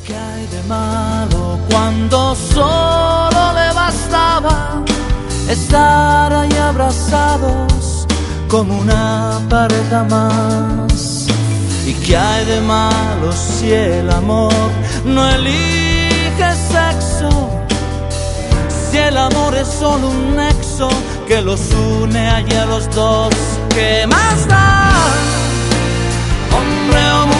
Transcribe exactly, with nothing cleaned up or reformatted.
¿Qué hay de malo cuando solo le bastaba estar ahí abrazados como una pareja más? ¿Y qué hay de malo si el amor no elige sexo? Si el amor es solo un nexo que los une allí a los dos, ¿qué más da? Hombre o mujer,